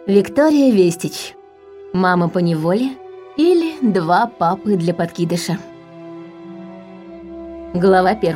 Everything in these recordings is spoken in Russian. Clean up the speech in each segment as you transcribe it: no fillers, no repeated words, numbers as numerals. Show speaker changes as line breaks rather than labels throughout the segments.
Виктория Вестич. Мама по неволе или два папы для подкидыша. Глава 1.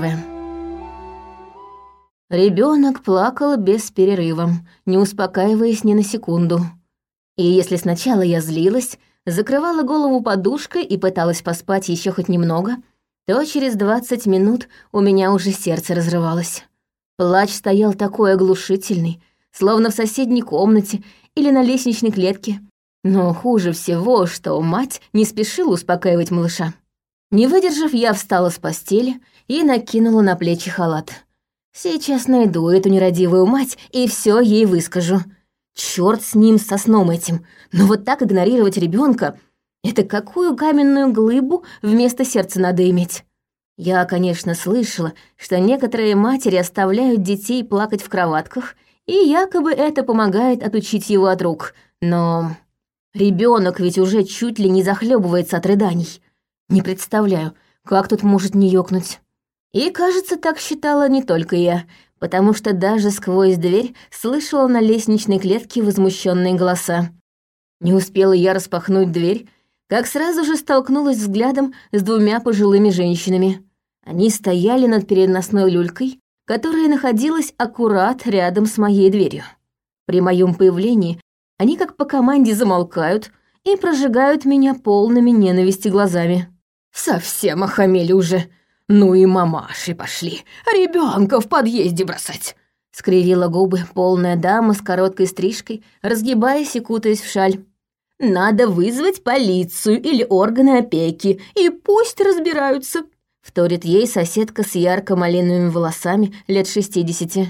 Ребенок плакал без перерыва, не успокаиваясь ни на секунду. И если сначала я злилась, закрывала голову подушкой и пыталась поспать еще хоть немного, то через 20 минут у меня уже сердце разрывалось. Плач стоял такой оглушительный, словно в соседней комнате или на лестничной клетке. Но хуже всего, что мать не спешила успокаивать малыша. Не выдержав, я встала с постели и накинула на плечи халат. Сейчас найду эту нерадивую мать и все ей выскажу. Черт с ним, со сном этим. Но вот так игнорировать ребенка — это какую каменную глыбу вместо сердца надо иметь? Я, конечно, слышала, что некоторые матери оставляют детей плакать в кроватках, и якобы это помогает отучить его от рук. Но ребенок ведь уже чуть ли не захлебывается от рыданий. Не представляю, как тут может не ёкнуть. И, кажется, так считала не только я, потому что даже сквозь дверь слышала на лестничной клетке возмущенные голоса. Не успела я распахнуть дверь, как сразу же столкнулась взглядом с двумя пожилыми женщинами. Они стояли над переносной люлькой, которая находилась аккурат рядом с моей дверью. При моем появлении они как по команде замолкают и прожигают меня полными ненависти глазами. «Совсем охамели уже. Ну и мамаши пошли, ребенка в подъезде бросать!» Скривила губы полная дама с короткой стрижкой, разгибаясь и кутаясь в шаль. «Надо вызвать полицию или органы опеки, и пусть разбираются», — вторит ей соседка с ярко-малиновыми волосами лет 60.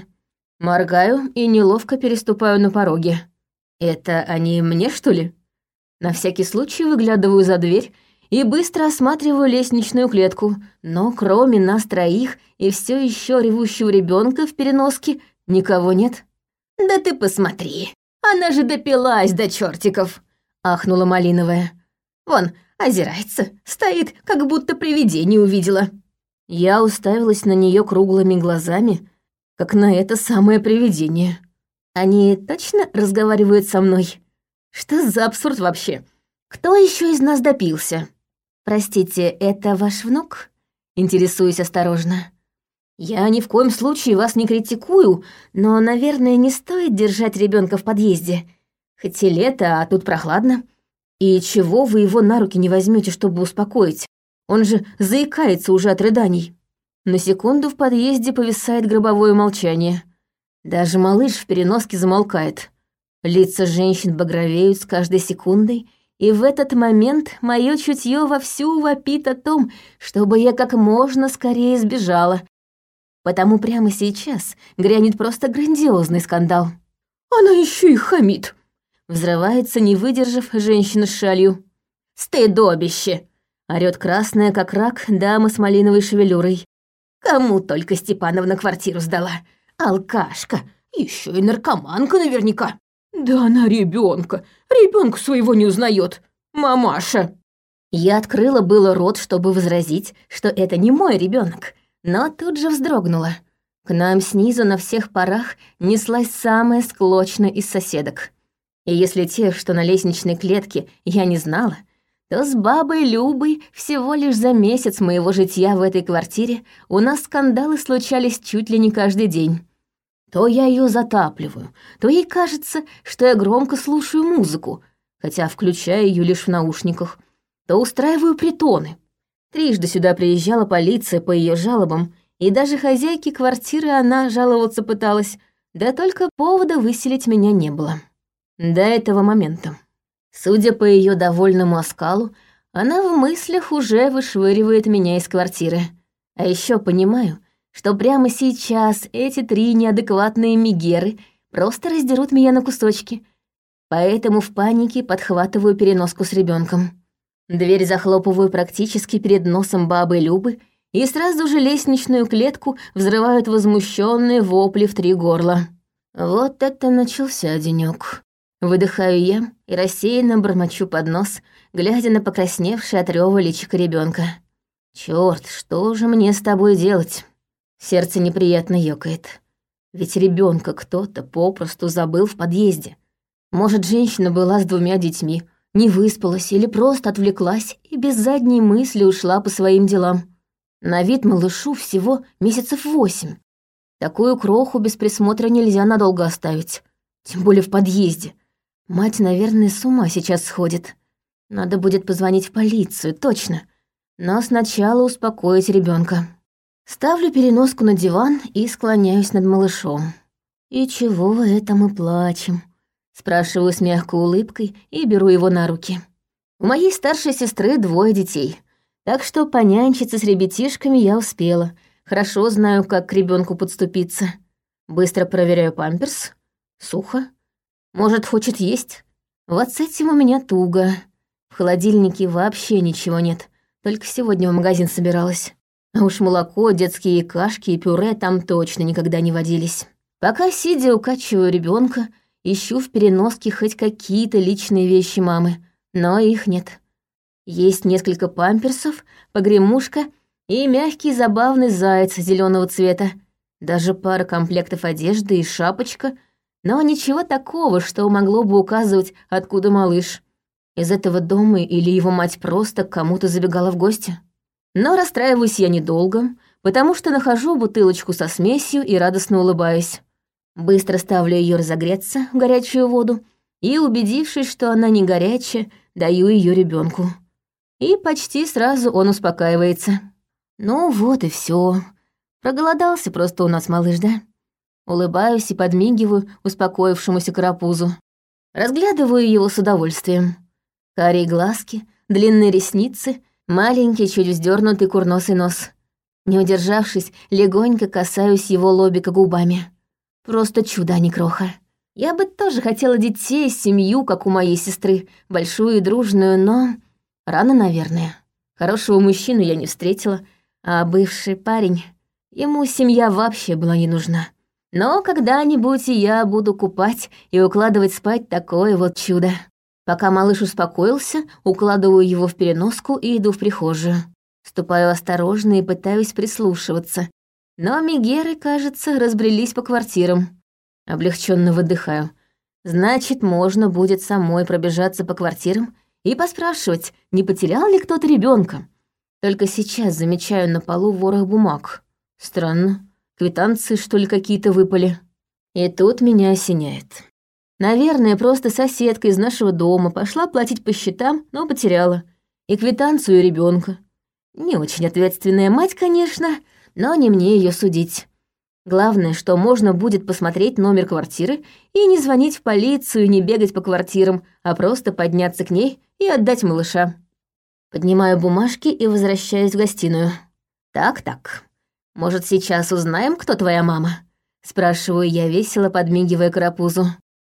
Моргаю и неловко переступаю на пороге. «Это они мне, что ли?» На всякий случай выглядываю за дверь и быстро осматриваю лестничную клетку, но кроме нас троих и все еще ревущего ребенка в переноске никого нет. «Да ты посмотри, она же допилась до чертиков!» — ахнула Малиновая. «Вон, озирается, стоит, как будто привидение увидела». Я уставилась на нее круглыми глазами, как на это самое привидение. Они точно разговаривают со мной? Что за абсурд вообще? Кто еще из нас допился? «Простите, это ваш внук?» Интересуюсь осторожно. «Я ни в коем случае вас не критикую, но, наверное, не стоит держать ребенка в подъезде. Хоть и лето, а тут прохладно. И чего вы его на руки не возьмете, чтобы успокоить? Он же заикается уже от рыданий». На секунду в подъезде повисает гробовое молчание. Даже малыш в переноске замолкает. Лица женщин багровеют с каждой секундой, и в этот момент мое чутье вовсю вопит о том, чтобы я как можно скорее сбежала. Потому прямо сейчас грянет просто грандиозный скандал. «Она еще и хамит!» Взрывается, не выдержав, женщина с шалью. «Стыдобище!» — орёт красная, как рак, дама с малиновой шевелюрой. «Кому только Степановна квартиру сдала? Алкашка! Еще и наркоманка наверняка!» «Да она ребенка своего не узнает, мамаша!» Я открыла было рот, чтобы возразить, что это не мой ребенок, но тут же вздрогнула. К нам снизу на всех парах неслась самая склочная из соседок. И если тех, что на лестничной клетке, я не знала, то с бабой Любой всего лишь за месяц моего житья в этой квартире у нас скандалы случались чуть ли не каждый день. То я ее затапливаю, то ей кажется, что я громко слушаю музыку, хотя включаю ее лишь в наушниках, то устраиваю притоны. Трижды сюда приезжала полиция по ее жалобам, и даже хозяйке квартиры она жаловаться пыталась, да только повода выселить меня не было. До этого момента. Судя по ее довольному оскалу, она в мыслях уже вышвыривает меня из квартиры. А еще понимаю, что прямо сейчас эти три неадекватные мегеры просто раздерут меня на кусочки, поэтому в панике подхватываю переноску с ребенком. Дверь захлопываю практически перед носом бабы Любы, и сразу же лестничную клетку взрывают возмущенные вопли в 3 горла. Вот это начался денёк. Выдыхаю я и рассеянно бормочу под нос, глядя на покрасневшее от рёва личико ребенка. Чёрт, что же мне с тобой делать? Сердце неприятно ёкает. Ведь ребенка кто-то попросту забыл в подъезде. Может, женщина была с 2 детьми, не выспалась или просто отвлеклась и без задней мысли ушла по своим делам. На вид малышу всего месяцев 8. Такую кроху без присмотра нельзя надолго оставить, тем более в подъезде. Мать, наверное, с ума сейчас сходит. Надо будет позвонить в полицию, точно. Но сначала успокоить ребенка. Ставлю переноску на диван и склоняюсь над малышом. «И чего вы это мы плачем?» Спрашиваю с мягкой улыбкой и беру его на руки. У моей старшей сестры 2 детей, так что понянчиться с ребятишками я успела. Хорошо знаю, как к ребенку подступиться. Быстро проверяю памперс. Сухо. Может, хочет есть? Вот с этим у меня туго. В холодильнике вообще ничего нет. Только сегодня в магазин собиралась. А уж молоко, детские кашки и пюре там точно никогда не водились. Пока сидя укачиваю ребенка, ищу в переноске хоть какие-то личные вещи мамы, но их нет. Есть несколько памперсов, погремушка и мягкий забавный заяц зеленого цвета. Даже пара комплектов одежды и шапочка, но ничего такого, что могло бы указывать, откуда малыш. Из этого дома или его мать просто к кому-то забегала в гости. Но расстраиваюсь я недолго, потому что нахожу бутылочку со смесью и радостно улыбаюсь. Быстро ставлю ее разогреться в горячую воду и, убедившись, что она не горячая, даю ее ребенку. И почти сразу он успокаивается. Ну вот и все. Проголодался просто у нас малыш, да? Улыбаюсь и подмигиваю успокоившемуся карапузу. Разглядываю его с удовольствием. Карие глазки, длинные ресницы, маленький, чуть вздернутый курносый нос. Не удержавшись, легонько касаюсь его лобика губами. Просто чудо, а не кроха. Я бы тоже хотела детей, семью, как у моей сестры, большую и дружную, но... Рано, наверное. Хорошего мужчину я не встретила, а бывший парень... Ему семья вообще была не нужна. Но когда-нибудь и я буду купать и укладывать спать такое вот чудо. Пока малыш успокоился, укладываю его в переноску и иду в прихожую. Ступаю осторожно и пытаюсь прислушиваться. Но мегеры, кажется, разбрелись по квартирам. Облегченно выдыхаю. Значит, можно будет самой пробежаться по квартирам и поспрашивать, не потерял ли кто-то ребенка. Только сейчас замечаю на полу ворох бумаг. Странно. Квитанции, что ли, какие-то выпали. И тут меня осеняет. Наверное, просто соседка из нашего дома пошла платить по счетам, но потеряла. И квитанцию, и ребенка. Не очень ответственная мать, конечно, но не мне ее судить. Главное, что можно будет посмотреть номер квартиры и не звонить в полицию, не бегать по квартирам, а просто подняться к ней и отдать малыша. Поднимаю бумажки и возвращаюсь в гостиную. Так. Может, сейчас узнаем, кто твоя мама? Спрашиваю я весело, подмигивая карапузу.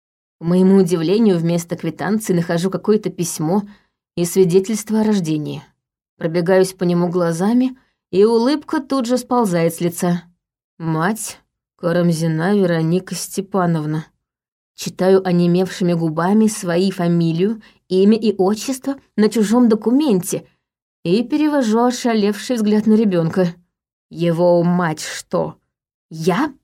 К моему удивлению, вместо квитанции нахожу какое-то письмо и свидетельство о рождении. Пробегаюсь по нему глазами, и улыбка тут же сползает с лица. Мать Карамзина Вероника Степановна. Читаю онемевшими губами свои фамилию, имя и отчество на чужом документе и перевожу ошалевший взгляд на ребенка. Его мать что? Я?